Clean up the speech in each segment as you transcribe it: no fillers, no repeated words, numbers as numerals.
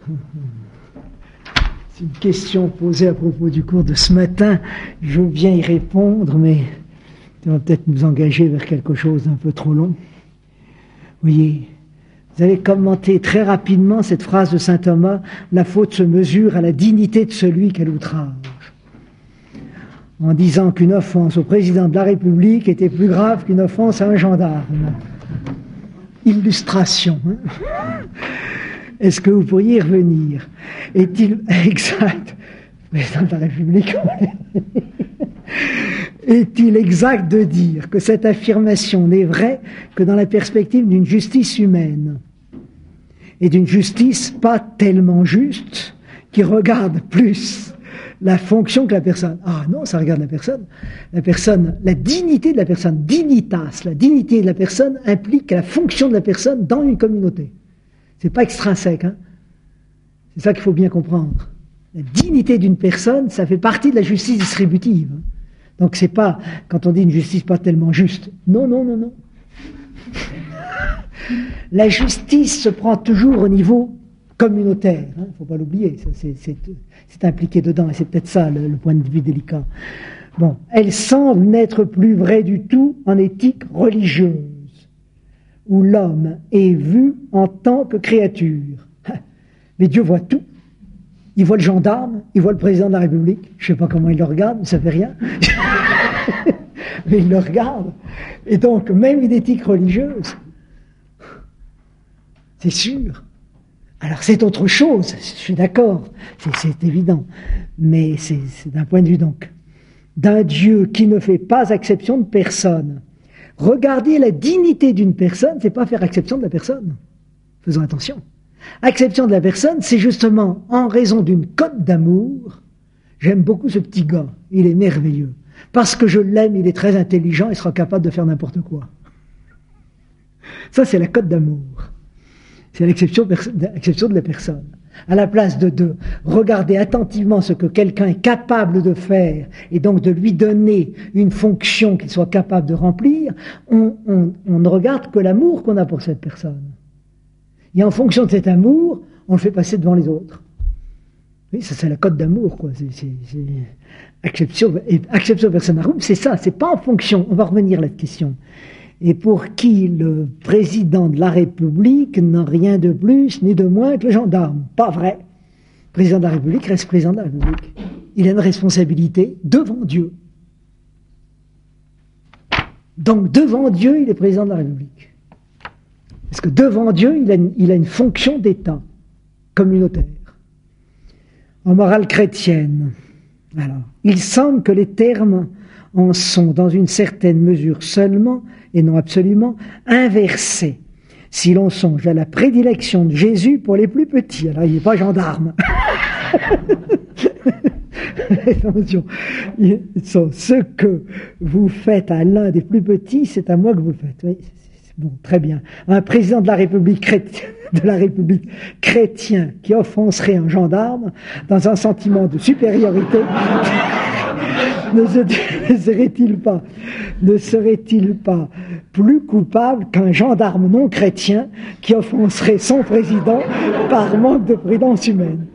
C'est une question posée à propos du cours de ce matin. Je veux bien y répondre, mais ça va peut-être nous engager vers quelque chose d'un peu trop long. Vous voyez, vous avez commenté très rapidement cette phrase de saint Thomas, « La faute se mesure à la dignité de celui qu'elle outrage », en disant qu'une offense au président de la République était plus grave qu'une offense à un gendarme. Illustration. Est-ce que vous pourriez y revenir? Est-il exact, président de la République, est-il exact de dire que cette affirmation n'est vraie que dans la perspective d'une justice humaine et d'une justice pas tellement juste qui regarde plus la fonction que la personne? Ah non, ça regarde la personne. La personne, la dignité de la personne, dignitas, la dignité de la personne implique la fonction de la personne dans une communauté. C'est pas extrinsèque, hein. C'est ça qu'il faut bien comprendre. La dignité d'une personne, ça fait partie de la justice distributive. Donc c'est pas, quand on dit une justice pas tellement juste, non, non, non, non. La justice se prend toujours au niveau communautaire, hein, faut pas l'oublier, ça, c'est impliqué dedans, et c'est peut-être ça le point de vue délicat. Bon, elle semble n'être plus vraie du tout en éthique religieuse, où l'homme est vu en tant que créature. Mais Dieu voit tout. Il voit le gendarme, il voit le président de la République. Je ne sais pas comment il le regarde, mais ça fait rien. Mais il le regarde. Et donc, même une éthique religieuse, c'est sûr. Alors, c'est autre chose, je suis d'accord, c'est évident. Mais c'est d'un point de vue, donc, d'un Dieu qui ne fait pas exception de personne. Regarder la dignité d'une personne, c'est pas faire exception de la personne. Faisons attention. Acception de la personne, c'est justement en raison d'une cote d'amour. J'aime beaucoup ce petit gars, il est merveilleux. Parce que je l'aime, il est très intelligent, il sera capable de faire n'importe quoi. Ça, c'est la cote d'amour. C'est l'acception de la personne. À la place de regarder attentivement ce que quelqu'un est capable de faire et donc de lui donner une fonction qu'il soit capable de remplir, on ne regarde que l'amour qu'on a pour cette personne. Et en fonction de cet amour, on le fait passer devant les autres. Oui, ça c'est la cote d'amour, quoi. C'est acception personarum, c'est ça, c'est pas en fonction. On va revenir à la question. Et pour qui le président de la République n'a rien de plus ni de moins que le gendarme. Pas vrai. Le président de la République reste président de la République. Il a une responsabilité devant Dieu. Donc devant Dieu, il est président de la République. Parce que devant Dieu, il a une fonction d'État communautaire. En morale chrétienne, alors, il semble que les termes en sont, dans une certaine mesure seulement, et non absolument, inversés. Si l'on songe à la prédilection de Jésus pour les plus petits, alors il n'est pas gendarme. Attention, ce que vous faites à l'un des plus petits, c'est à moi que vous le faites. Oui, bon, très bien. Un président de la République chrétien qui offenserait un gendarme dans un sentiment de supériorité ne serait-il pas plus coupable qu'un gendarme non chrétien qui offenserait son président par manque de prudence humaine?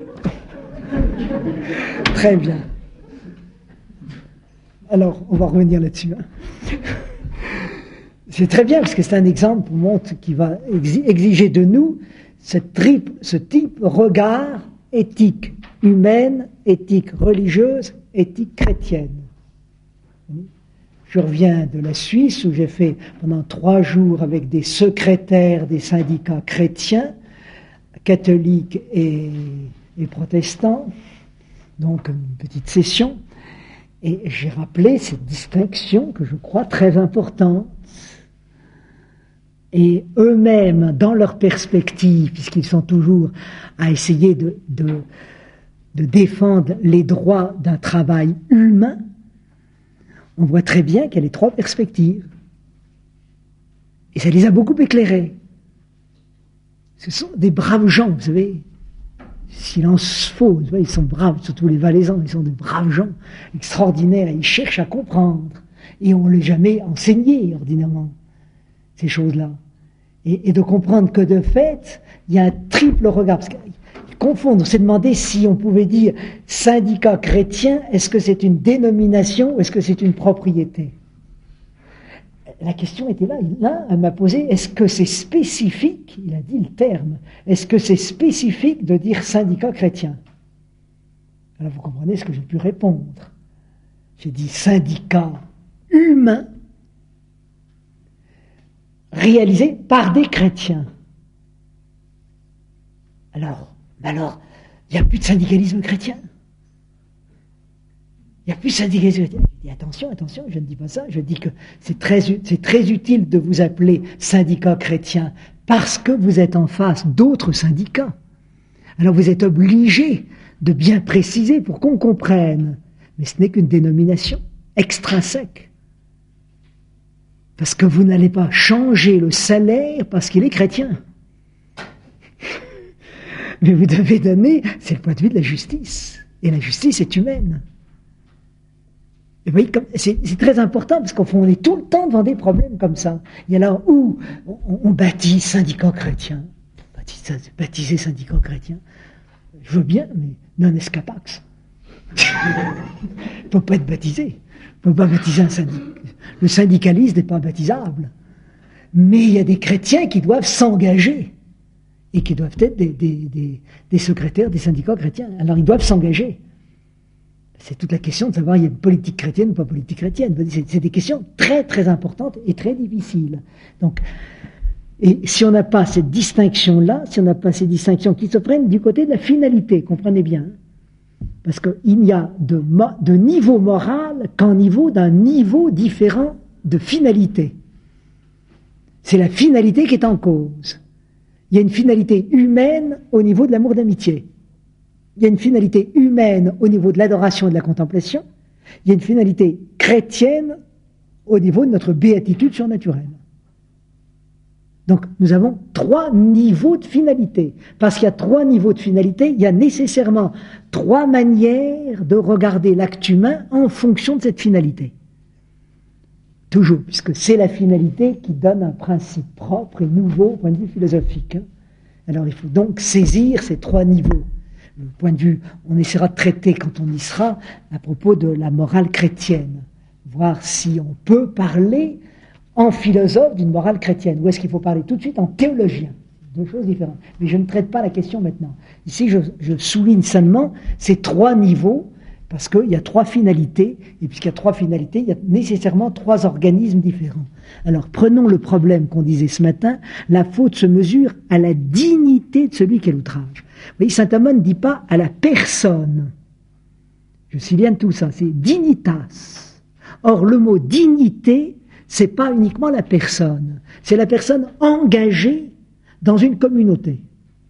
Très bien. Alors, on va revenir là-dessus. Hein. C'est très bien, parce que c'est un exemple qui va exiger de nous ce type de regard éthique humaine, éthique religieuse, éthique chrétienne. Je reviens de la Suisse, où j'ai fait pendant 3 jours avec des secrétaires des syndicats chrétiens, catholiques et protestants, donc une petite session, et j'ai rappelé cette distinction que je crois très importante. Et eux-mêmes, dans leur perspective, puisqu'ils sont toujours à essayer de défendre les droits d'un travail humain, on voit très bien qu'il y a les 3 perspectives. Et ça les a beaucoup éclairés. Ce sont des braves gens, vous savez. Silence faux, ils sont braves, surtout les Valaisans, ils sont des braves gens extraordinaires, ils cherchent à comprendre. Et on ne l'a jamais enseigné, ordinairement, ces choses-là. Et de comprendre que de fait, il y a un triple regard. Parce que confondre, c'est demander si on pouvait dire syndicat chrétien, est-ce que c'est une dénomination ou est-ce que c'est une propriété? La question était là. Là, elle m'a posé, est-ce que c'est spécifique, il a dit le terme, est-ce que c'est spécifique de dire syndicat chrétien? Alors vous comprenez ce que j'ai pu répondre. J'ai dit syndicat humain réalisé par des chrétiens. Alors, il n'y a plus de syndicalisme chrétien. Il n'y a plus de syndicalisme chrétien. Je dis attention, je ne dis pas ça, je dis que c'est très utile de vous appeler syndicat chrétien parce que vous êtes en face d'autres syndicats. Alors vous êtes obligé de bien préciser pour qu'on comprenne. Mais ce n'est qu'une dénomination extrinsèque. Parce que vous n'allez pas changer le salaire parce qu'il est chrétien. Mais vous devez donner, c'est le point de vue de la justice. Et la justice est humaine. Et vous voyez, c'est très important parce qu'on est tout le temps devant des problèmes comme ça. Il y a là où on baptise syndicat chrétien. Baptiser syndicat chrétien. Je veux bien, mais non escapax. Il ne peut pas être baptisé. On ne peut pas baptiser un syndicat. Le syndicaliste n'est pas baptisable. Mais il y a des chrétiens qui doivent s'engager et qui doivent être des secrétaires des syndicats chrétiens. Alors ils doivent s'engager. C'est toute la question de savoir il y a une politique chrétienne ou pas politique chrétienne. C'est des questions très très importantes et très difficiles. Donc, et si on n'a pas cette distinction-là, si on n'a pas ces distinctions qui se prennent du côté de la finalité, comprenez bien, parce qu'il n'y a de niveau moral qu'en niveau d'un niveau différent de finalité. C'est la finalité qui est en cause. Il y a une finalité humaine au niveau de l'amour d'amitié. Il y a une finalité humaine au niveau de l'adoration et de la contemplation. Il y a une finalité chrétienne au niveau de notre béatitude surnaturelle. Donc nous avons 3 niveaux de finalité. Parce qu'il y a 3 niveaux de finalité, il y a nécessairement 3 manières de regarder l'acte humain en fonction de cette finalité. Toujours, puisque c'est la finalité qui donne un principe propre et nouveau au point de vue philosophique. Alors il faut donc saisir ces 3 niveaux. Le point de vue, on essaiera de traiter quand on y sera à propos de la morale chrétienne. Voir si on peut parler en philosophe d'une morale chrétienne, ou est-ce qu'il faut parler tout de suite en théologien? 2 choses différentes. Mais je ne traite pas la question maintenant. Ici, je souligne seulement ces 3 niveaux, parce qu'il y a 3 finalités, et puisqu'il y a 3 finalités, il y a nécessairement 3 organismes différents. Alors, prenons le problème qu'on disait ce matin, la faute se mesure à la dignité de celui qui est l'outrage. Vous voyez, saint Thomas ne dit pas à la personne. Je suis bien de tout ça, c'est dignitas. Or, le mot dignité, c'est pas uniquement la personne, c'est la personne engagée dans une communauté.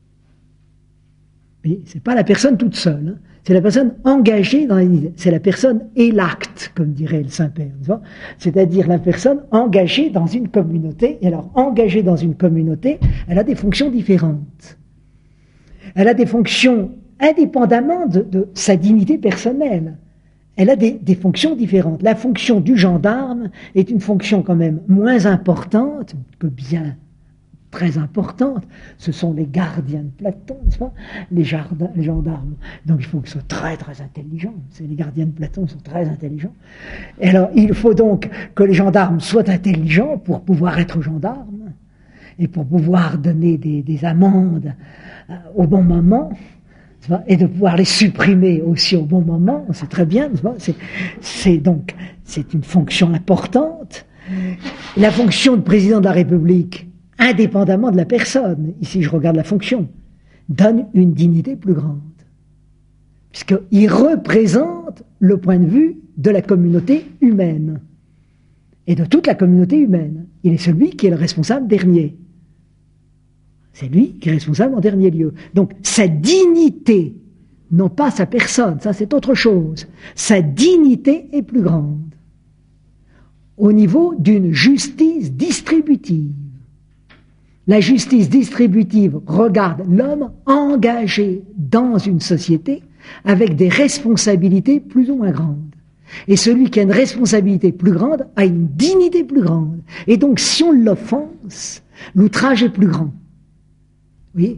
Mais c'est pas la personne toute seule, hein. C'est la personne engagée dans l'idée. C'est la personne et l'acte, comme dirait le Saint-Père. C'est-à-dire la personne engagée dans une communauté. Et alors, engagée dans une communauté, elle a des fonctions différentes. Elle a des fonctions indépendamment de sa dignité personnelle. Elle a des fonctions différentes. La fonction du gendarme est une fonction quand même moins importante, que bien très importante. Ce sont les gardiens de Platon, n'est-ce pas? Les gendarmes. Donc il faut qu'ils soient très très intelligents. Les gardiens de Platon sont très intelligents. Et alors il faut donc que les gendarmes soient intelligents pour pouvoir être gendarmes et pour pouvoir donner des amendes au bon moment. Et de pouvoir les supprimer aussi au bon moment, c'est très bien, c'est une fonction importante. La fonction de président de la République, indépendamment de la personne, ici je regarde la fonction, donne une dignité plus grande. Puisqu'il représente le point de vue de la communauté humaine. Et de toute la communauté humaine. Il est celui qui est le responsable dernier. C'est lui qui est responsable en dernier lieu. Donc, sa dignité, non pas sa personne, ça c'est autre chose. Sa dignité est plus grande. Au niveau d'une justice distributive. La justice distributive regarde l'homme engagé dans une société avec des responsabilités plus ou moins grandes. Et celui qui a une responsabilité plus grande a une dignité plus grande. Et donc, si on l'offense, l'outrage est plus grand. Oui,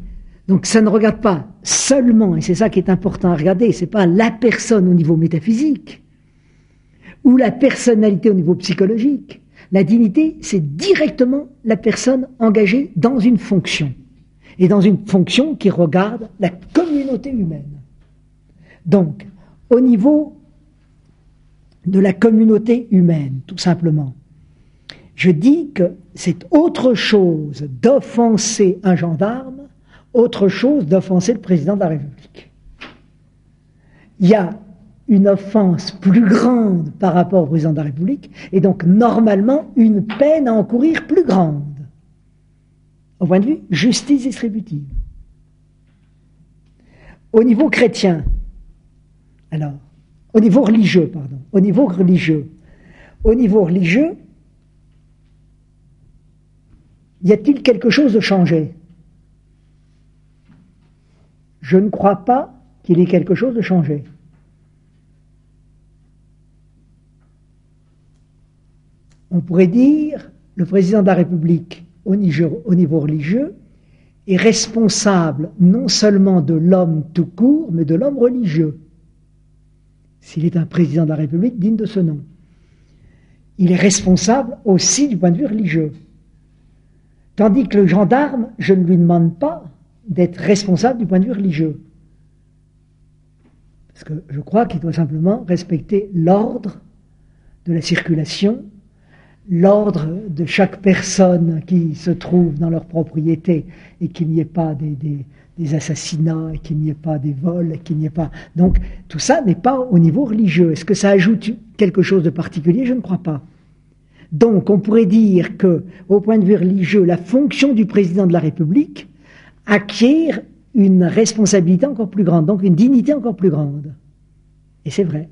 Donc ça ne regarde pas seulement, et c'est ça qui est important à regarder, c'est pas la personne au niveau métaphysique, ou la personnalité au niveau psychologique. La dignité, c'est directement la personne engagée dans une fonction, et dans une fonction qui regarde la communauté humaine. Donc, au niveau de la communauté humaine, tout simplement, je dis que c'est autre chose d'offenser un gendarme, autre chose d'offenser le président de la République. Il y a une offense plus grande par rapport au président de la République, et donc normalement une peine à encourir plus grande, au point de vue justice distributive. Au niveau chrétien, alors, au niveau religieux, y a-t-il quelque chose de changé? Je ne crois pas qu'il y ait quelque chose de changé. On pourrait dire, le président de la République, au niveau religieux, est responsable non seulement de l'homme tout court, mais de l'homme religieux, s'il est un président de la République digne de ce nom. Il est responsable aussi du point de vue religieux. Tandis que le gendarme, je ne lui demande pas d'être responsable du point de vue religieux. Parce que je crois qu'il doit simplement respecter l'ordre de la circulation, l'ordre de chaque personne qui se trouve dans leur propriété, et qu'il n'y ait pas des assassinats, et qu'il n'y ait pas des vols, et qu'il n'y ait pas... Donc tout ça n'est pas au niveau religieux. Est-ce que ça ajoute quelque chose de particulier? Je ne crois pas. Donc on pourrait dire que, au point de vue religieux, la fonction du président de la République acquiert une responsabilité encore plus grande, donc une dignité encore plus grande. Et c'est vrai.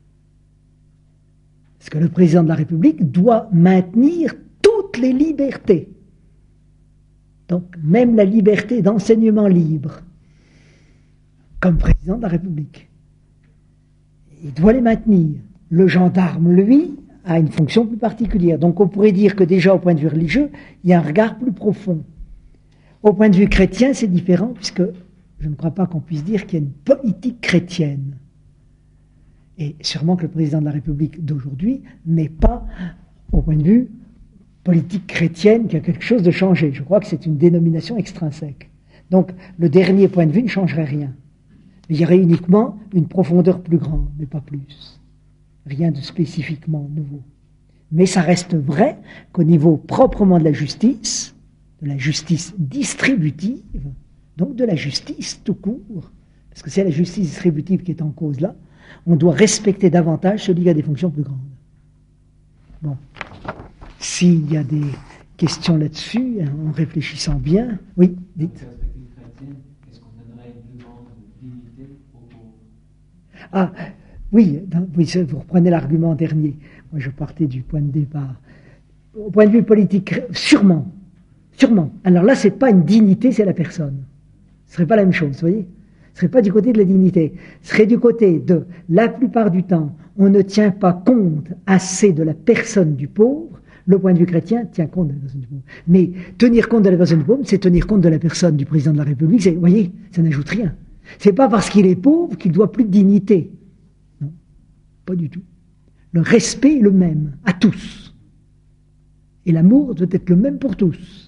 Parce que le président de la République doit maintenir toutes les libertés. Donc même la liberté d'enseignement libre, comme président de la République. Il doit les maintenir. Le gendarme, lui, a une fonction plus particulière. Donc on pourrait dire que déjà au point de vue religieux, il y a un regard plus profond. Au point de vue chrétien, c'est différent, puisque je ne crois pas qu'on puisse dire qu'il y a une politique chrétienne. Et sûrement que le président de la République d'aujourd'hui n'est pas, au point de vue politique chrétienne, qu'il y a quelque chose de changé. Je crois que c'est une dénomination extrinsèque. Donc le dernier point de vue ne changerait rien. Mais il y aurait uniquement une profondeur plus grande, mais pas plus. Rien de spécifiquement nouveau. Mais ça reste vrai qu'au niveau proprement de la justice distributive, donc de la justice tout court, parce que c'est la justice distributive qui est en cause là, on doit respecter davantage celui qui a des fonctions plus grandes. Bon. S'il y a des questions là-dessus, en réfléchissant bien, oui, dites. Est-ce qu'on donnerait une plus grande dignité aux pauvres? Ah, oui, vous reprenez l'argument dernier. Moi, je partais du point de départ. Au point de vue politique, sûrement. Alors là, c'est pas une dignité, c'est la personne. Ce serait pas la même chose, vous voyez? Ce serait pas du côté de la dignité. Ce serait du côté de, la plupart du temps, on ne tient pas compte assez de la personne du pauvre. Le point de vue chrétien tient compte de la personne du pauvre. Mais tenir compte de la personne du pauvre, c'est tenir compte de la personne du président de la République. Vous voyez, ça n'ajoute rien. C'est pas parce qu'il est pauvre qu'il doit plus de dignité. Non, pas du tout. Le respect est le même, à tous. Et l'amour doit être le même pour tous.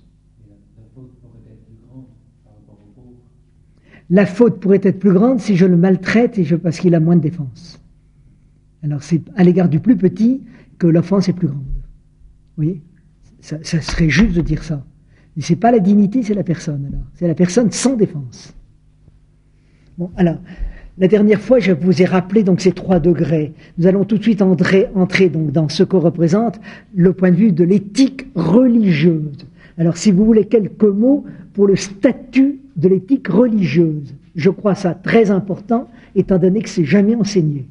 La faute pourrait être plus grande si je le maltraite parce qu'il a moins de défense. Alors c'est à l'égard du plus petit que l'offense est plus grande. Vous voyez, ça serait juste de dire ça. Mais c'est pas la dignité, c'est la personne. Alors c'est la personne sans défense. Bon, alors la dernière fois, je vous ai rappelé donc ces 3 degrés. Nous allons tout de suite entrer donc dans ce que représente le point de vue de l'éthique religieuse. Alors, si vous voulez quelques mots pour le statut de l'éthique religieuse, je crois ça très important, étant donné que c'est jamais enseigné.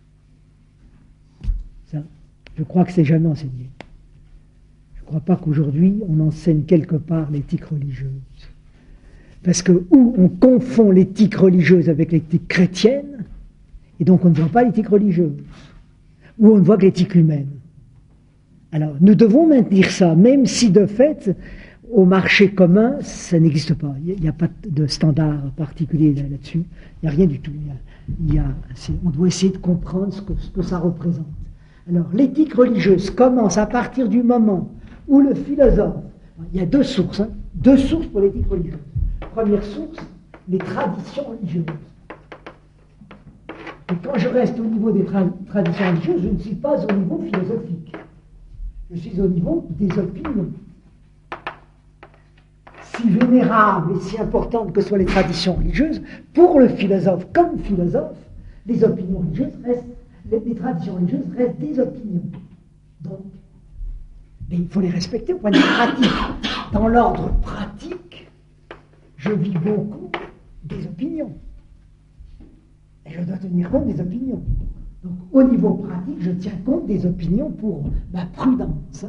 Ça, je crois que c'est jamais enseigné. Je ne crois pas qu'aujourd'hui on enseigne quelque part l'éthique religieuse. Parce que où on confond l'éthique religieuse avec l'éthique chrétienne, et donc on ne voit pas l'éthique religieuse, ou on ne voit que l'éthique humaine. Alors, nous devons maintenir ça, même si de fait, au marché commun, ça n'existe pas. Il n'y a pas de standard particulier là-dessus. Il n'y a rien du tout. On doit essayer de comprendre ce que ça représente. Alors, l'éthique religieuse commence à partir du moment où le philosophe... Il y a deux sources pour l'éthique religieuse. Première source, les traditions religieuses. Et quand je reste au niveau des traditions religieuses, je ne suis pas au niveau philosophique. Je suis au niveau des opinions. Si vénérables et si importantes que soient les traditions religieuses, pour le philosophe comme philosophe, les opinions religieuses restent, les traditions religieuses restent des opinions. Donc, mais il faut les respecter au point de vue pratique. Dans l'ordre pratique, je vis beaucoup des opinions. Et je dois tenir compte des opinions. Donc, au niveau pratique, je tiens compte des opinions pour ma prudence.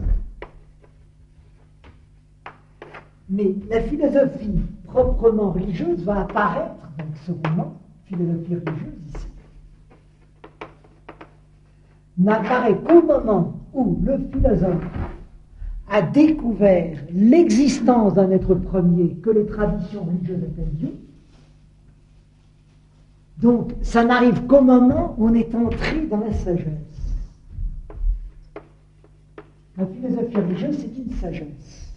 Mais la philosophie proprement religieuse va apparaître, donc ce roman, philosophie religieuse, ici, n'apparaît qu'au moment où le philosophe a découvert l'existence d'un être premier que les traditions religieuses appellent Dieu. Donc, ça n'arrive qu'au moment où on est entré dans la sagesse. La philosophie religieuse, c'est une sagesse.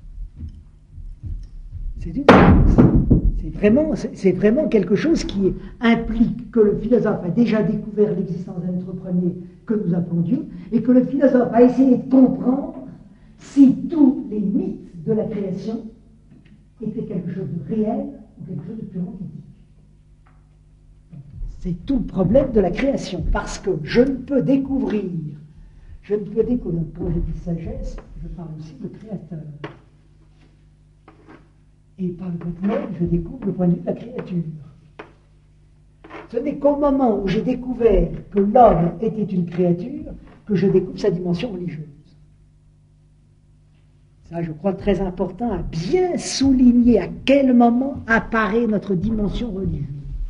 C'est une sagesse. C'est vraiment quelque chose qui implique que le philosophe a déjà découvert l'existence d'un être premier que nous appelons Dieu, et que le philosophe a essayé de comprendre si tous les mythes de la création étaient quelque chose de réel ou quelque chose de purement physique. C'est tout le problème de la création, parce que je ne peux découvrir, quand je dis sagesse, je parle aussi de créateur. Et par le contraire, je découvre le point de vue de la créature. Ce n'est qu'au moment où j'ai découvert que l'homme était une créature que je découvre sa dimension religieuse. Ça, je crois, très important à bien souligner à quel moment apparaît notre dimension religieuse.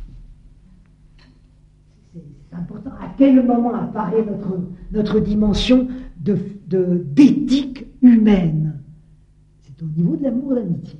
C'est important à quel moment apparaît notre dimension d'éthique humaine. C'est au niveau de l'amour et de l'amitié.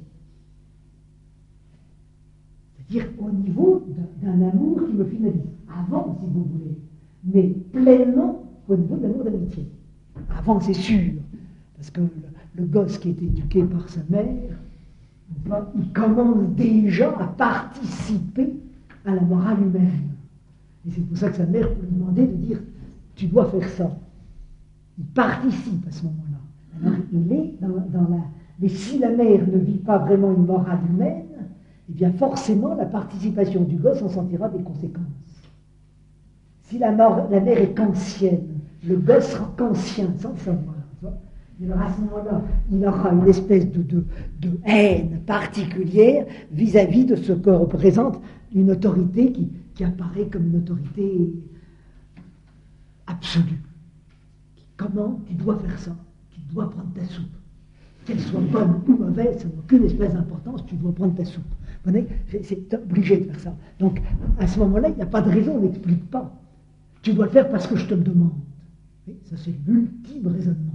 C'est-à-dire au niveau d'un amour qui me finalise. Avant, si vous voulez, mais pleinement au niveau de l'amour et de l'amitié. Avant, c'est sûr, parce que le gosse qui est éduqué par sa mère, il commence déjà à participer à la morale humaine. Et c'est pour ça que sa mère peut lui demander de dire « tu dois faire ça ». Il participe à ce moment-là. Alors il est dans la... Mais si la mère ne vit pas vraiment une morale humaine, eh bien forcément la participation du gosse en sentira des conséquences. Si la mère est kantienne, le gosse sera kantien sans le savoir. Et alors à ce moment-là, il aura une espèce de haine particulière vis-à-vis de ce que représente une autorité qui apparaît comme une autorité absolue. Comment tu dois faire ça? Tu dois prendre ta soupe. Qu'elle soit bonne ou mauvaise, ça n'a aucune espèce d'importance, tu dois prendre ta soupe. Vous voyez, c'est obligé de faire ça. Donc, à ce moment-là, il n'y a pas de raison, on n'explique pas. Tu dois le faire parce que je te le demande. Oui, ça, c'est l'ultime raisonnement.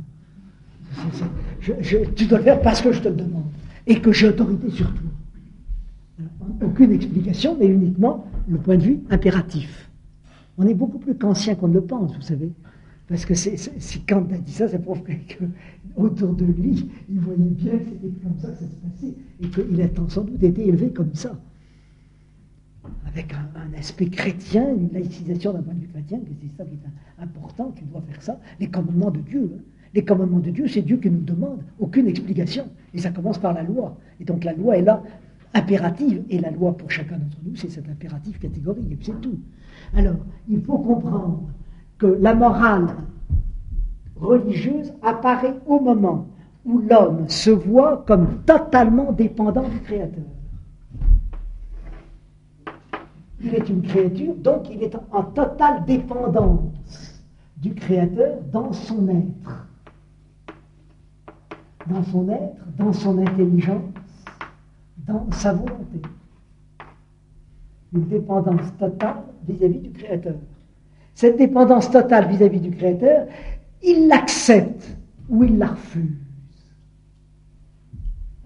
Tu dois le faire parce que je te le demande et que j'ai autorité sur toi. Alors, aucune explication, mais uniquement le point de vue impératif. On est beaucoup plus qu'ancien qu'on ne le pense, vous savez. Parce que si Kant a dit ça, ça prouve qu'autour de lui, il voyait bien que c'était comme ça que ça se passait, et qu'il a sans doute été élevé comme ça. Avec un aspect chrétien, une laïcisation d'un point de vue chrétien, que c'est ça qui est important, tu dois faire ça. Les commandements de Dieu, hein. Les commandements de Dieu, c'est Dieu qui nous demande, aucune explication. Et ça commence par la loi. Et donc la loi est là, impérative, et la loi pour chacun d'entre nous, c'est cet impératif catégorique, et puis c'est tout. Alors, il faut comprendre que la morale religieuse apparaît au moment où l'homme se voit comme totalement dépendant du Créateur. Il est une créature, donc il est en totale dépendance du Créateur dans son être. Dans son être, dans son intelligence, dans sa volonté. Une dépendance totale vis-à-vis du Créateur. Cette dépendance totale vis-à-vis du Créateur, il l'accepte ou il la refuse.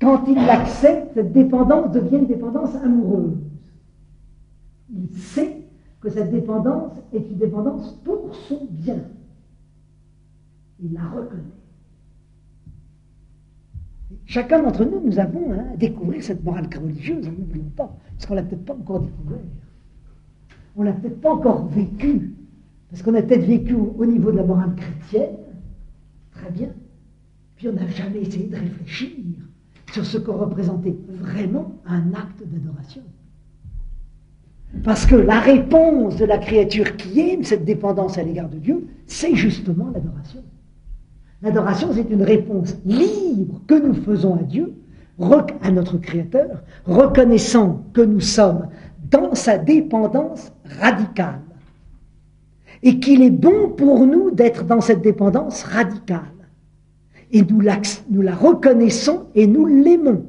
quand il l'accepte, cette dépendance devient une dépendance amoureuse. Il sait que cette dépendance est une dépendance pour son bien. Il la reconnaît. Chacun d'entre nous, nous avons à découvrir cette morale religieuse, n'oublions pas, parce qu'on ne l'a peut-être pas encore découvert. On ne l'a peut-être pas encore vécu, parce qu'on a peut-être vécu au niveau de la morale chrétienne, très bien, puis on n'a jamais essayé de réfléchir sur ce que représentait vraiment un acte d'adoration. Parce que la réponse de la créature qui aime cette dépendance à l'égard de Dieu, c'est justement l'adoration. L'adoration, c'est une réponse libre que nous faisons à Dieu, à notre Créateur, reconnaissant que nous sommes dans sa dépendance radicale. Et qu'il est bon pour nous d'être dans cette dépendance radicale. Et nous la reconnaissons et nous l'aimons.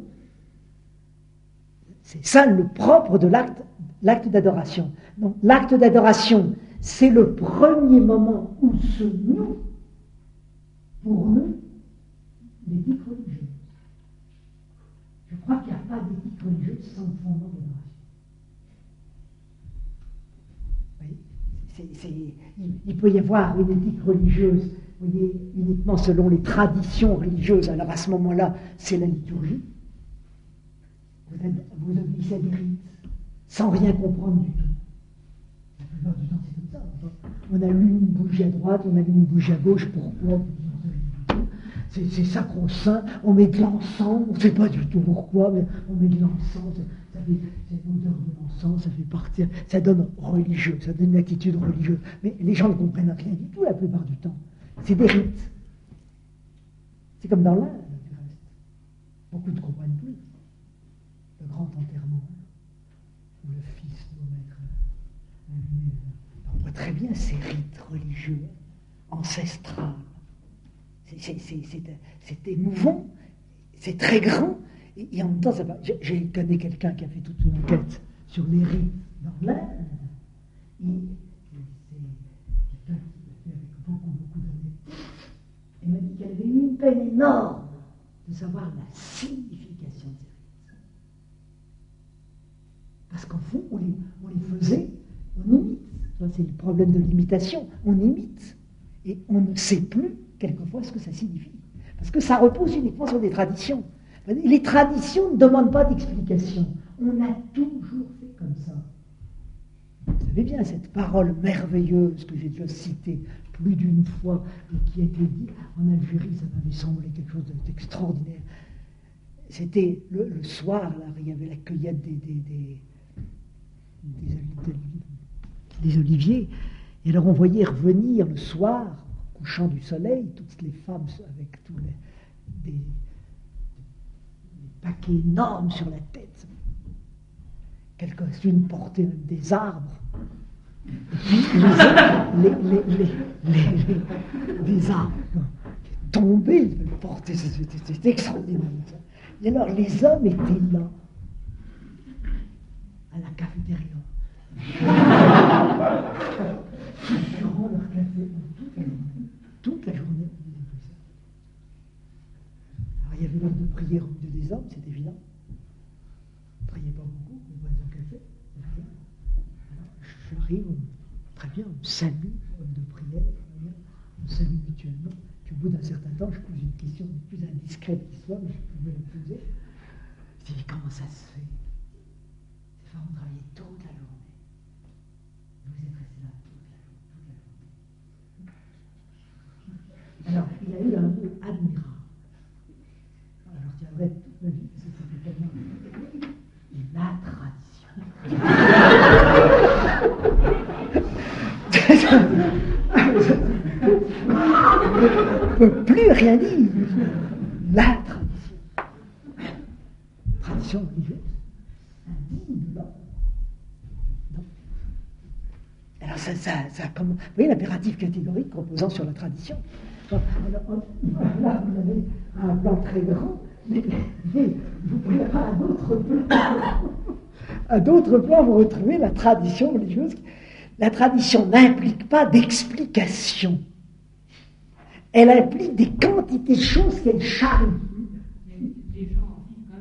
C'est ça le propre de l'acte d'adoration. Donc l'acte d'adoration, c'est le premier moment où se noue, pour nous, l'éthique religieuse. Je crois qu'il n'y a pas d'éthique religieuse sans le fondement d'adoration. Il peut y avoir une éthique religieuse, vous voyez, uniquement selon les traditions religieuses. Alors à ce moment-là, c'est la liturgie. Vous obéissez à des rites, sans rien comprendre du tout. La plupart du temps, c'est comme ça. On allume une bougie à droite, on allume une bougie à gauche, pourquoi? C'est sacro-saint, on met de l'encens, on ne sait pas du tout pourquoi, mais on met de l'encens, ça fait l'odeur de l'encens, ça fait partir, ça donne religieux, ça donne une attitude religieuse. Mais les gens ne comprennent rien du tout la plupart du temps. C'est des rites. C'est comme dans l'Inde, du reste. Beaucoup ne comprennent plus. Le grand enterrement, où le fils doit mettre on voit très bien ces rites religieux, ancestrales. C'est émouvant, c'est très grand, et en même temps, j'ai connu quelqu'un qui a fait toute une enquête sur les rites dans l'Inde, et c'est quelqu'un qui l'a fait avec beaucoup d'honnêteté, et m'a dit qu'elle avait eu une peine énorme de savoir la signification de ces rites. Parce qu'en fond, on les faisait, on imite. C'est le problème de l'imitation, on imite, et on ne sait plus quelquefois ce que ça signifie. Parce que ça repose uniquement sur des traditions. Les traditions ne demandent pas d'explication. On a toujours fait comme ça. Vous savez bien, cette parole merveilleuse que j'ai déjà citée plus d'une fois et qui a été dite en Algérie, ça m'avait semblé quelque chose d'extraordinaire. C'était le soir, là, il y avait la cueillette des oliviers. Et alors on voyait revenir le soir, couchant du soleil, toutes les femmes avec tous des paquets énormes sur la tête. Quelques-unes portaient même des arbres. Et puis des arbres qui tombaient, portaient, c'était extraordinaire. Et alors les hommes étaient là, à la cafétéria. Durant leur café, toute la journée, on disait tout ça. Alors il y avait l'heure de prière au milieu des hommes, c'est évident. On ne priait pas beaucoup, on boit du café, c'est rien. Alors j'arrive, très bien, on salue, homme de prière, on salue mutuellement. Puis au bout d'un certain temps, je pose une question la plus indiscrète qui soit, mais je pouvais la poser. Je dis, comment ça se fait? Ces femmes ont travaillé toute la journée. Vous êtes restés là toute la journée. Alors, il a eu un mot admirable. Alors, je tiendrai toute ma vie, parce que c'était tellement... Et la tradition. On ne peut plus rien dire. La tradition. Tradition religieuse. Indigne de l'homme. Alors ça comme, vous voyez l'impératif catégorique reposant sur la tradition. Alors, là, vous avez un plan très grand, mais vous pouvez avoir à d'autres plans, vous retrouvez la tradition religieuse. La tradition n'implique pas d'explication. Elle implique des quantités de choses qu'elle charrie. Les gens vivent quand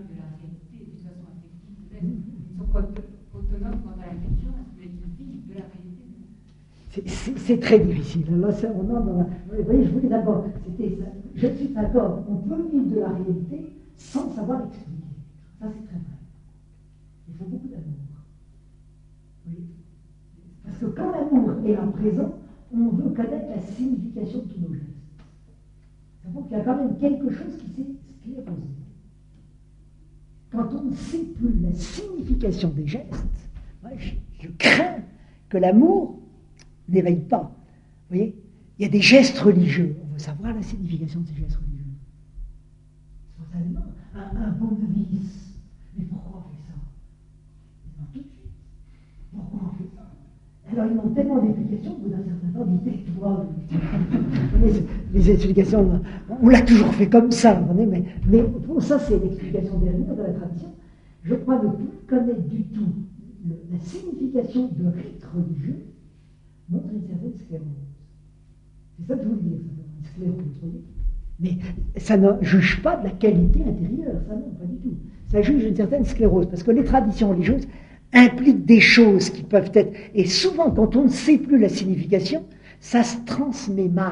C'est très difficile. Alors, ça, on entre dans vous voyez, je voulais d'abord, c'était ça. Je suis d'accord, on peut vivre de la réalité sans savoir expliquer. Ça, c'est très vrai. Il faut beaucoup d'amour. Oui. Parce que quand l'amour est là présent, on veut connaître la signification de tous nos gestes. Ça montre qu'il y a quand même quelque chose qui s'est sclérosé. Quand on ne sait plus la signification des gestes, moi, je crains que l'amour n'éveille pas. Vous voyez, il y a des gestes religieux. On veut savoir la signification de ces gestes religieux. Spontanément, un bon de vis. Mais pourquoi on fait ça? Non, tout de suite. Pourquoi on fait ça? Alors ils ont tellement d'explications qu'au bout d'un certain temps, ils disent tais-toi. Les explications, on l'a toujours fait comme ça, mais bon, ça c'est l'explication dernière de la tradition. Je crois ne plus connaître du tout la signification de rites religieux montre une certaine sclérose. C'est ça que je voulais dire, une sclérose, vous voyez. Mais ça ne juge pas de la qualité intérieure, ça non, pas du tout. Ça juge une certaine sclérose, parce que les traditions religieuses impliquent des choses qui peuvent être... Et souvent, quand on ne sait plus la signification, ça se transmet mal.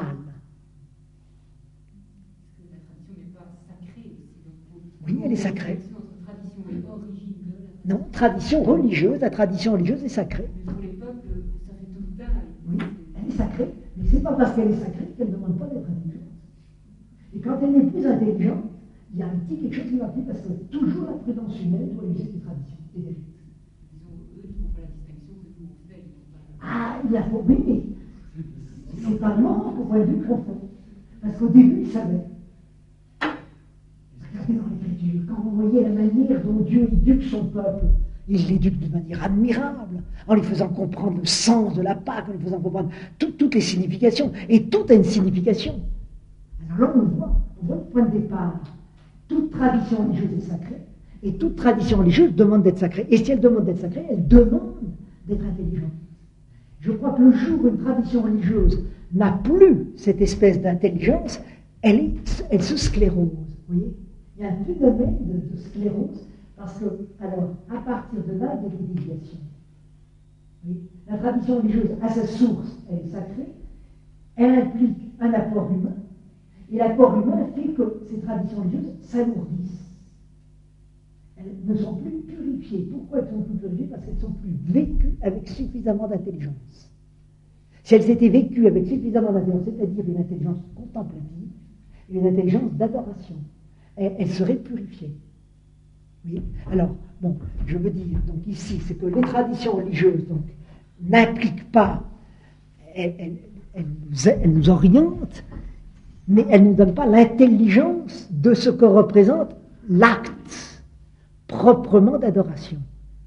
La tradition n'est pas sacrée aussi. Oui, elle est sacrée. Notre tradition est origine de la tradition. Non, tradition religieuse, la tradition religieuse est sacrée. Mais pour les peuples, ça fait tout le temps. Oui, elle est sacrée, mais c'est pas parce qu'elle est sacrée qu'elle ne demande pas d'être intelligente. Et quand elle n'est plus intelligente, il y a un petit quelque chose qui va plus, parce que toujours la prudence humaine doit user des traditions et des rites. Disons, eux, ils ne font pas la distinction que nous on fait. Ah, il a faut, oui, mais c'est pas mort au point de vue profond. Parce qu'au début, il savait. Regardez dans l'Écriture, quand vous voyez la manière dont Dieu éduque son peuple, il l'éduque de manière admirable, en lui faisant comprendre le sens de la Pâque, en lui faisant comprendre toutes les significations. Et tout a une signification. Alors là, on voit le point de départ. Toute tradition religieuse est sacrée, et toute tradition religieuse demande d'être sacrée. Et si elle demande d'être sacrée, elle demande d'être intelligente. Je crois que le jour où une tradition religieuse n'a plus cette espèce d'intelligence, elle se sclérose. Vous voyez, il y a un phénomène de sclérose, parce que, alors, à partir de là, il y a des déviations. La tradition religieuse, à sa source, elle est sacrée, elle implique un apport humain, et l'apport humain fait que ces traditions religieuses s'alourdissent. Elles ne sont plus purifiées. Pourquoi elles sont plus purifiées? Parce qu'elles ne sont plus vécues avec suffisamment d'intelligence. Si elles étaient vécues avec suffisamment d'intelligence, c'est-à-dire une intelligence contemplative, une intelligence d'adoration, elles seraient purifiées. Oui. Alors, bon, je veux dire, donc ici, c'est que les traditions religieuses donc, n'impliquent pas, elles nous orientent, mais elles ne nous donnent pas l'intelligence de ce que représente l'acte proprement d'adoration.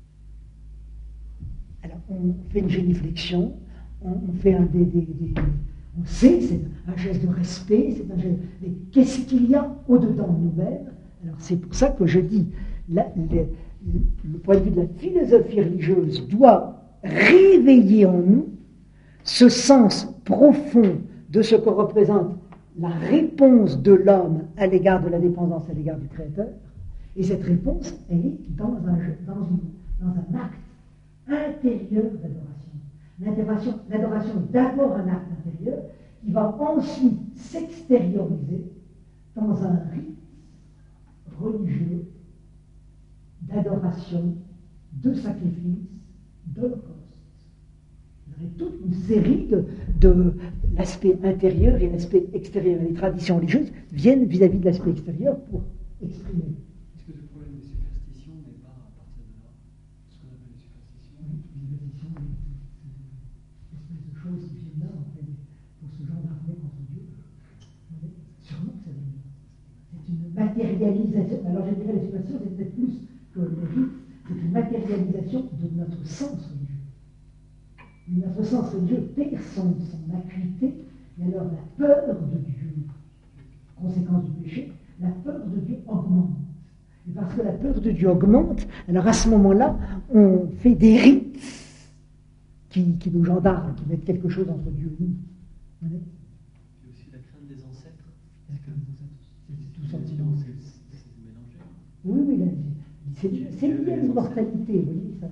Alors, on fait une génuflexion, on fait on sait, c'est un geste de respect, c'est un geste, mais qu'est-ce qu'il y a au-dedans de nous-mêmes? Alors, c'est pour ça que je dis, le point de vue de la philosophie religieuse doit réveiller en nous ce sens profond de ce que représente la réponse de l'homme à l'égard de la dépendance à l'égard du Créateur. Et cette réponse, elle est dans un acte intérieur d'adoration. L'adoration est d'abord un acte intérieur qui va ensuite s'extérioriser dans un rite religieux d'adoration, de sacrifice, d'holocauste. Il y aurait toute une série de l'aspect intérieur et l'aspect extérieur. Les traditions religieuses viennent vis-à-vis de l'aspect extérieur pour exprimer. Est-ce que le problème des superstitions n'est pas à partir de là? Ce qu'on appelle les superstitions? Oui, les superstitions, c'est une espèce de choses qui viennent là, en fait, pour se gendarmer contre Dieu. Sûrement que ça vient. C'est une matérialisation. Alors je dirais les superstitions, c'est peut-être plus que le rite, c'est une matérialisation de notre sens religieux. Notre sens religieux perd son acuité, et alors la peur de Dieu, conséquence du péché, la peur de Dieu augmente. Et parce que la peur de Dieu augmente, alors à ce moment-là, on fait des rites qui nous gendarment, qui mettent quelque chose entre Dieu et nous. Il y a aussi la crainte des ancêtres. C'est tout sentiment. C'est mélangé. Oui, c'est lié à l'immortalité, vous voyez ça.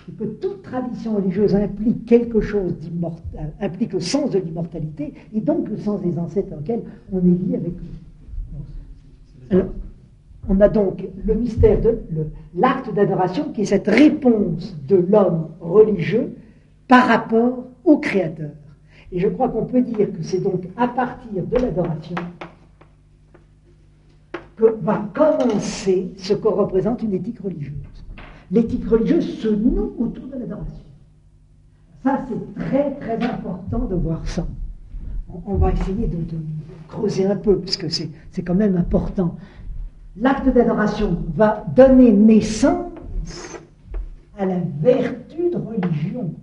et que toute tradition religieuse implique quelque chose d'immortal, implique le sens de l'immortalité, et donc le sens des ancêtres auxquels on est lié avec eux. Alors, on a donc le mystère de l'acte d'adoration qui est cette réponse de l'homme religieux par rapport au Créateur. Et je crois qu'on peut dire que c'est donc à partir de l'adoration que va commencer ce que représente une éthique religieuse. L'éthique religieuse se noue autour de l'adoration. Ça, c'est très très important de voir ça. On va essayer de creuser un peu, parce que c'est quand même important. L'acte d'adoration va donner naissance à la vertu de religion.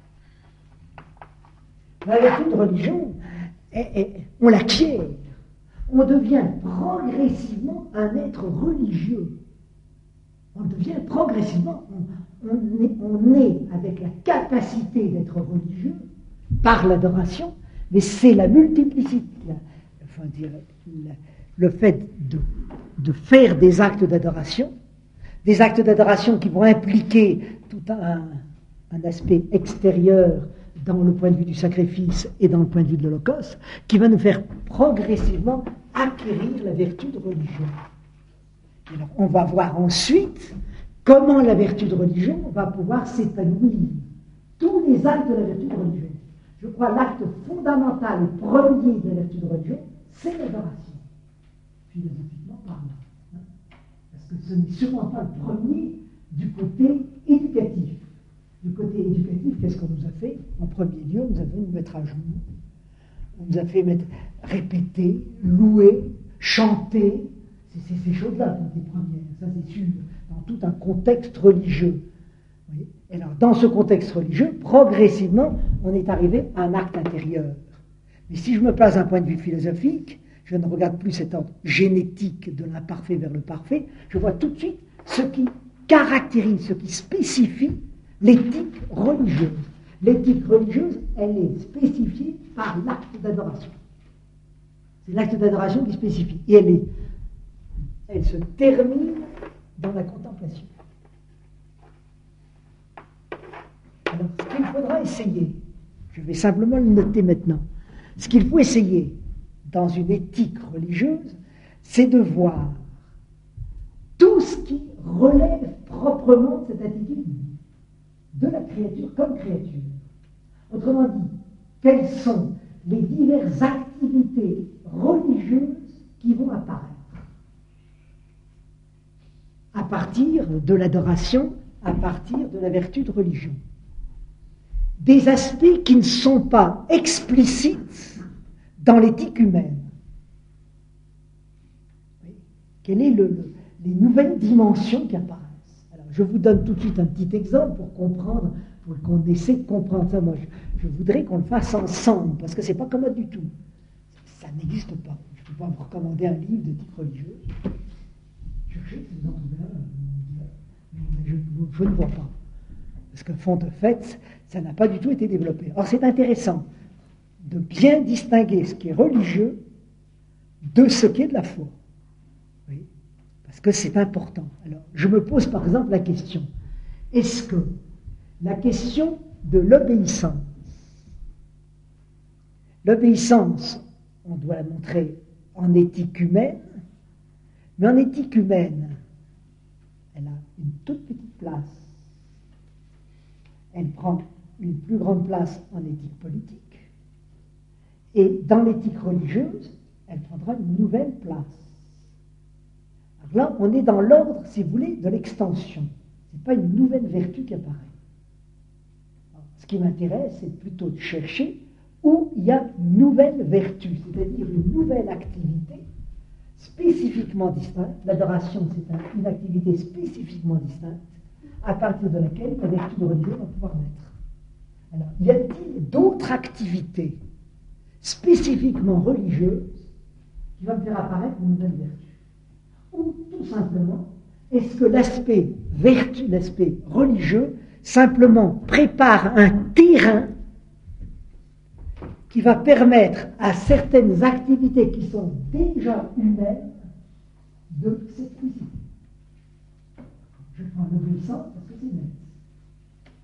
La vertu de religion, on l'acquiert. On devient progressivement un être religieux. On devient progressivement, on est avec la capacité d'être religieux par l'adoration, mais c'est la multiplicité, le fait de faire des actes d'adoration qui vont impliquer tout un aspect extérieur dans le point de vue du sacrifice et dans le point de vue de l'Holocauste, qui va nous faire progressivement acquérir la vertu de religion. Alors, on va voir ensuite comment la vertu de religion va pouvoir s'épanouir. Tous les actes de la vertu de religion. Je crois l'acte fondamental et premier de la vertu de religion, c'est l'adoration, philosophiquement parlant. Parce que ce n'est sûrement pas le premier du côté éducatif. Du côté éducatif, qu'est-ce qu'on nous a fait? En premier lieu, on nous a fait nous mettre à genoux. On nous a fait répéter, louer, chanter. C'est ces choses-là qui ont été premières, ça c'est sûr, dans tout un contexte religieux. Oui. Et alors, dans ce contexte religieux, progressivement, on est arrivé à un acte intérieur. Mais si je me place d'un point de vue philosophique, je ne regarde plus cet ordre génétique de l'imparfait vers le parfait, je vois tout de suite ce qui caractérise, ce qui spécifie l'éthique religieuse. L'éthique religieuse, elle est spécifiée par l'acte d'adoration. C'est l'acte d'adoration qui spécifie. Et elle se termine dans la contemplation. Alors, ce qu'il faudra essayer, je vais simplement le noter maintenant, ce qu'il faut essayer dans une éthique religieuse, c'est de voir tout ce qui relève proprement de cette attitude de la créature comme créature. Autrement dit, quelles sont les diverses activités religieuses qui vont apparaître à partir de l'adoration, à partir de la vertu de religion. Des aspects qui ne sont pas explicites dans l'éthique humaine. Oui. Quelles sont les nouvelles dimensions qui apparaissent? Alors, je vous donne tout de suite un petit exemple pour comprendre, pour qu'on essaie de comprendre ça. Moi, je voudrais qu'on le fasse ensemble, parce que ce n'est pas commode du tout. Ça n'existe pas. Je ne peux pas vous recommander un livre de type religieux. Je ne vois pas. Parce que, fond de fait, ça n'a pas du tout été développé. Or, c'est intéressant de bien distinguer ce qui est religieux de ce qui est de la foi. Oui, parce que c'est important. Alors, je me pose par exemple la question, est-ce que la question de l'obéissance, on doit la montrer en éthique humaine, mais en éthique humaine, elle a une toute petite place. Elle prend une plus grande place en éthique politique. Et dans l'éthique religieuse, elle prendra une nouvelle place. Alors là, on est dans l'ordre, si vous voulez, de l'extension. Ce n'est pas une nouvelle vertu qui apparaît. Alors, ce qui m'intéresse, c'est plutôt de chercher où il y a une nouvelle vertu, c'est-à-dire une nouvelle activité spécifiquement distincte. L'adoration, c'est une activité spécifiquement distincte, à partir de laquelle la vertu de religion va pouvoir naître. Alors, y a-t-il d'autres activités spécifiquement religieuses qui vont faire apparaître une nouvelle vertu? Ou tout simplement, est-ce que l'aspect vertu, l'aspect religieux, simplement prépare un terrain qui va permettre à certaines activités qui sont déjà humaines de s'expliciter? Je prends l'obéissance parce que c'est net.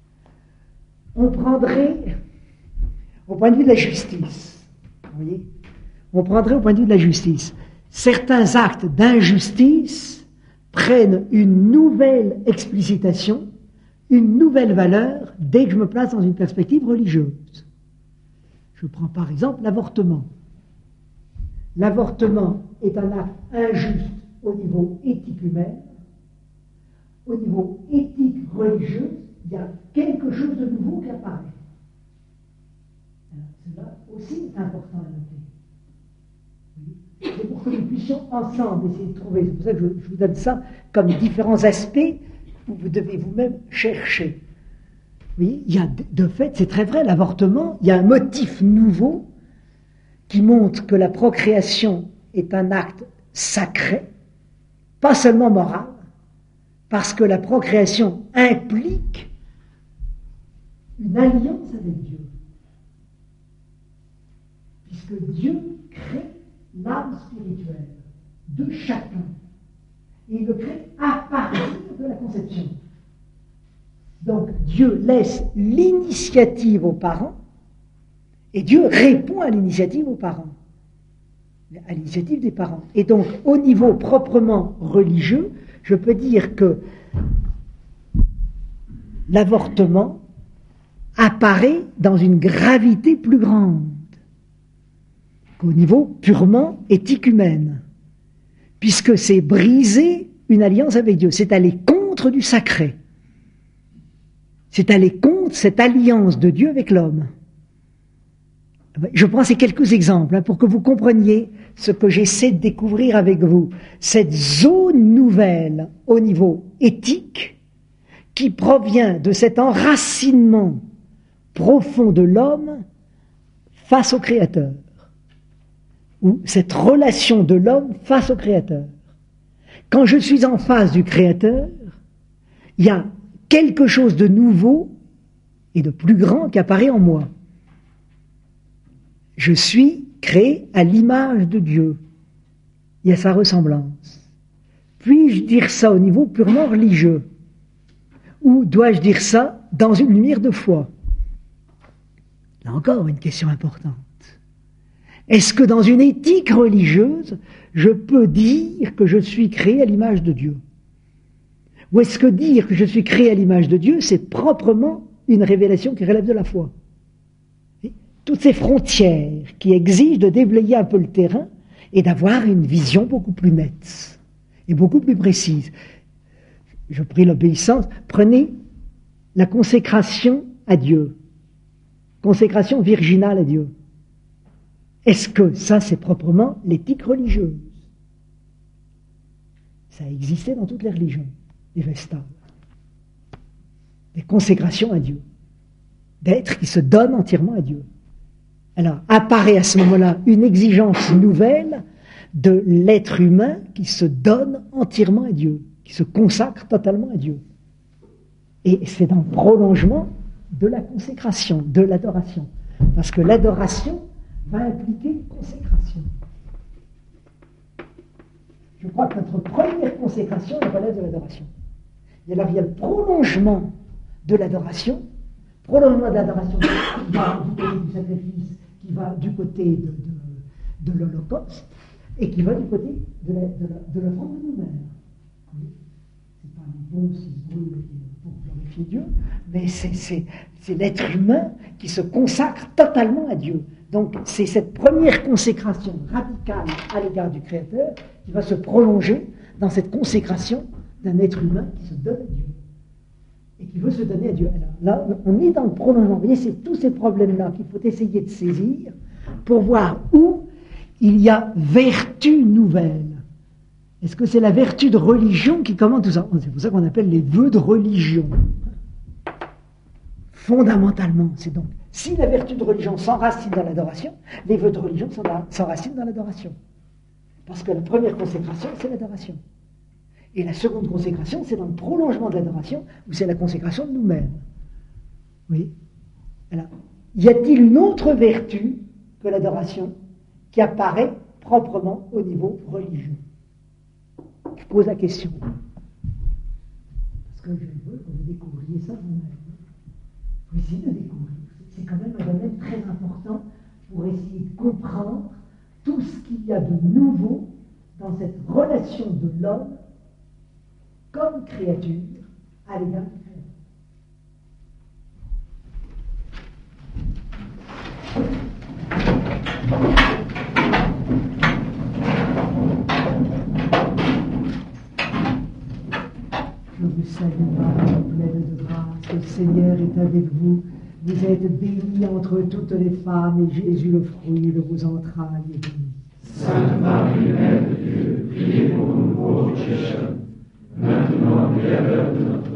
on prendrait au point de vue de la justice, vous voyez, on prendrait au point de vue de la justice, certains actes d'injustice prennent une nouvelle explicitation, une nouvelle valeur dès que je me place dans une perspective religieuse. Je prends par exemple l'avortement. L'avortement est un acte injuste au niveau éthique humain. Au niveau éthique religieux, il y a quelque chose de nouveau qui apparaît. Alors, cela aussi est important à noter. C'est pour que nous puissions ensemble essayer de trouver. C'est pour ça que je vous donne ça comme différents aspects où vous devez vous-même chercher. Oui, il y a, de fait, c'est très vrai, l'avortement, il y a un motif nouveau qui montre que la procréation est un acte sacré, pas seulement moral, parce que la procréation implique une alliance avec Dieu. Puisque Dieu crée l'âme spirituelle de chacun. Et il le crée à partir de la conception. Donc Dieu laisse l'initiative aux parents et Dieu répond à l'initiative aux parents, à l'initiative des parents. Et donc au niveau proprement religieux, je peux dire que l'avortement apparaît dans une gravité plus grande qu'au niveau purement éthique humaine, puisque c'est briser une alliance avec Dieu, c'est aller contre du sacré, c'est aller contre cette alliance de Dieu avec l'homme. Je prends ces quelques exemples pour que vous compreniez ce que j'essaie de découvrir avec vous, cette zone nouvelle au niveau éthique qui provient de cet enracinement profond de l'homme face au Créateur, ou cette relation de l'homme face au Créateur. Quand je suis en face du Créateur, il y a quelque chose de nouveau et de plus grand qui apparaît en moi. Je suis créé à l'image de Dieu et à sa ressemblance. Puis-je dire ça au niveau purement religieux? Ou dois-je dire ça dans une lumière de foi? Là encore, une question importante. Est-ce que dans une éthique religieuse, je peux dire que je suis créé à l'image de Dieu? Ou est-ce que dire que je suis créé à l'image de Dieu, c'est proprement une révélation qui relève de la foi? Toutes ces frontières qui exigent de déblayer un peu le terrain et d'avoir une vision beaucoup plus nette et beaucoup plus précise. Je prie l'obéissance. Prenez la consécration à Dieu, consécration virginale à Dieu. Est-ce que ça, c'est proprement l'éthique religieuse? Ça existait dans toutes les religions, les vestales. Des consécrations à Dieu, d'êtres qui se donnent entièrement à Dieu. Alors, apparaît à ce moment-là une exigence nouvelle de l'être humain qui se donne entièrement à Dieu, qui se consacre totalement à Dieu. Et c'est dans le prolongement de la consécration, de l'adoration. Parce que l'adoration va impliquer une consécration. Je crois que notre première consécration est relève de l'adoration. Et alors, il y a le prolongement de l'adoration, qui va du côté du sacrifice, qui va du côté de l'Holocauste, et qui va du côté de l'offrande de nous-mêmes. Oui. C'est pas un bon si brûle pour glorifier Dieu, mais c'est l'être humain qui se consacre totalement à Dieu. Donc c'est cette première consécration radicale à l'égard du Créateur qui va se prolonger dans cette consécration d'un être humain qui se donne à Dieu et qui veut se donner à Dieu. Alors, là, on est dans le prolongement. Vous voyez, c'est tous ces problèmes-là qu'il faut essayer de saisir pour voir où il y a vertu nouvelle. Est-ce que c'est la vertu de religion qui commande tout ça? C'est pour ça qu'on appelle les vœux de religion. Fondamentalement, c'est donc, si la vertu de religion s'enracine dans l'adoration, les vœux de religion s'enracinent dans l'adoration. Parce que la première consécration, c'est l'adoration. Et la seconde consécration, c'est dans le prolongement de l'adoration, où c'est la consécration de nous-mêmes. Oui. Alors, y a-t-il une autre vertu que l'adoration qui apparaît proprement au niveau religieux? Je pose la question. Parce que je veux que vous découvriez ça vous-même. aussi de découvrir. C'est quand même un domaine très important pour essayer de comprendre tout ce qu'il y a de nouveau dans cette relation de l'homme comme créature à l'égard du Créateur. Je vous salue, Marie, pleine de grâce, le Seigneur est avec vous. Vous êtes bénie entre toutes les femmes, et Jésus, le fruit de vos entrailles, est béni. Sainte Marie, Mère de Dieu, priez pour nous pauvres pécheurs, maintenant et à l'heure de notre